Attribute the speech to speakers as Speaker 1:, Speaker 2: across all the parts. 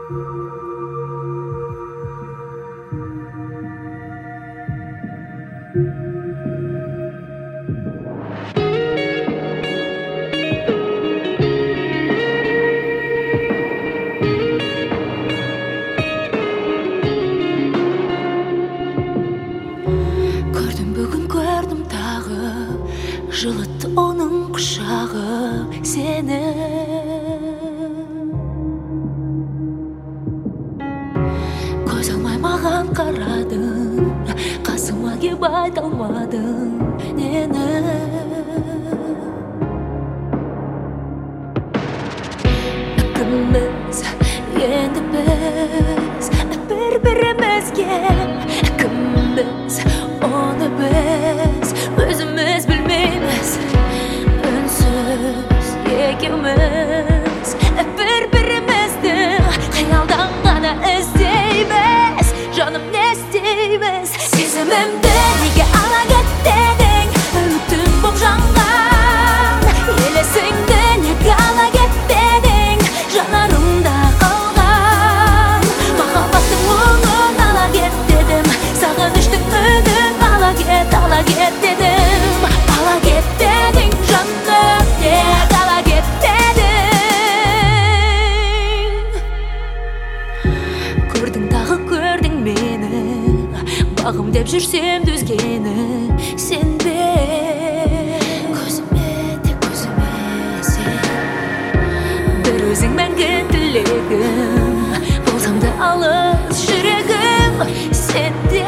Speaker 1: Жылытты оның құшағы сені. Көз алмай маған қарадың, қасыма кеп айта алмадың нені. Кімбіз, енді біз бір-бірімізге. Кімбіз, оны біз өзіміз білмейміз. Үнсіз екеуміз бір-бірімізді қиялдан ғана іздейміз. Жаным, не істейміз? Сезімімді неге ала кеттің? Үмітім боп жанған елесіңді неге ала кетпедің? Жанарымда қалған махаббаттың мұңын ала кет дедім. Сағыныштың үнін ала кет дедім. Ала кет дедің жаным, тек ала кет дедің. Көрдің тағы көрдің мені, бағым деп жүрсем дүзгені сенбе. Көзіме тек көзіме сен, бір өзің мәңгі тілегім. Болсам да алыс жүрегім сенде.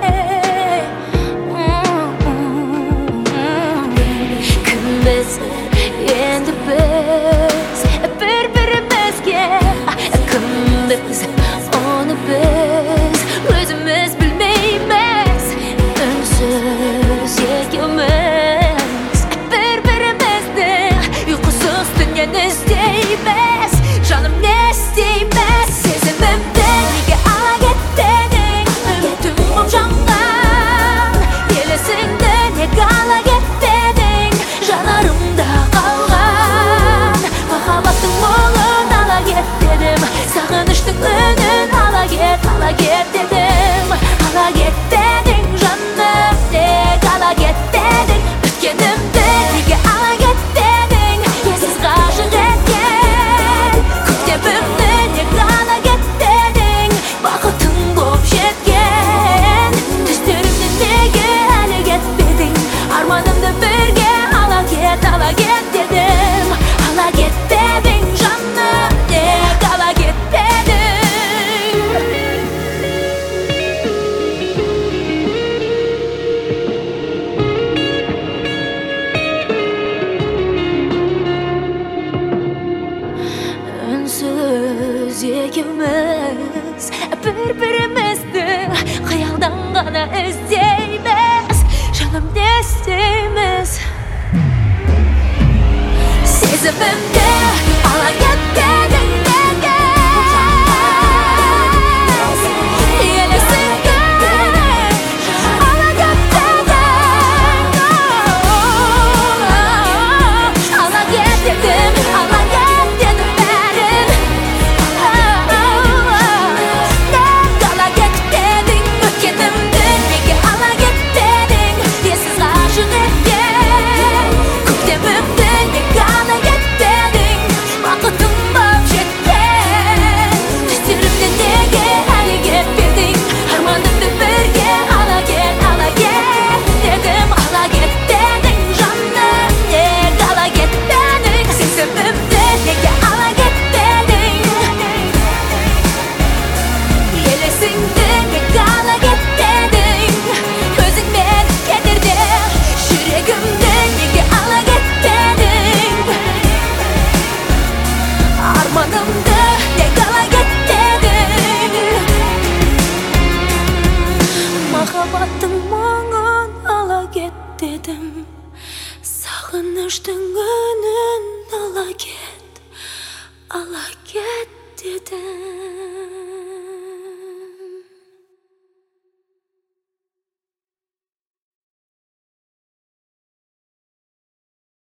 Speaker 1: Кімбіз, енді біз бір-бірімізге. Кімбіз, оны біз өзіміз білмейміз. Үнсіз екеуміз бір-бірімізді ұйқысыз түннен іздейміз. Жаным, не істейміз? Сезімімді неге ала кеттің? Үмітім боп жанған елесіңді неге ала кетпедің? Жанарымда қалған махаббаттың мұңын ала кет дедім. Сағыныштың үнін ала кет дедім. Ала кет дедің жаным, тек ала кет дедің. Өткенімді неге ала кеттің? Есіз ғашық еткен көктемімді неге ала кеттің? Бақытың боп жеткен түстерімнен неге әлі кетпедің? Арманымды бірге ала кет дедім. Ала кет дедің жаным, тек ала кет дедің. Үнсіз екеуміз бір-бірімізді қиялдан ғана іздейміз. Жаным, не істейміз? Сезімімді ала кет дедің неге? Елесіңді ала кет дедің. Ала кет дедім, ала кет дедім бәрін. Неге ала кет дедің? Өткенімді неге ала кет дедің? Есіз ғашық еткен көктемімді неге ала кет дедің? Бақытым боп жеткен түстерімнен неге әлі кетпедің? Арманымды бірге ала кет дедім. Ала кет дедің жаным, неге ала кет дедің? Сезімімді неге ала кет дедің? Елесіңді неге ала кет дедің? Көзіңмен кетерде жүрегімді неге ала кет дедің? Арманымды неге ала кет дедің? Махаббаттың мұңын ала кет дедім. Сағыныштың үнін ала кет дедім.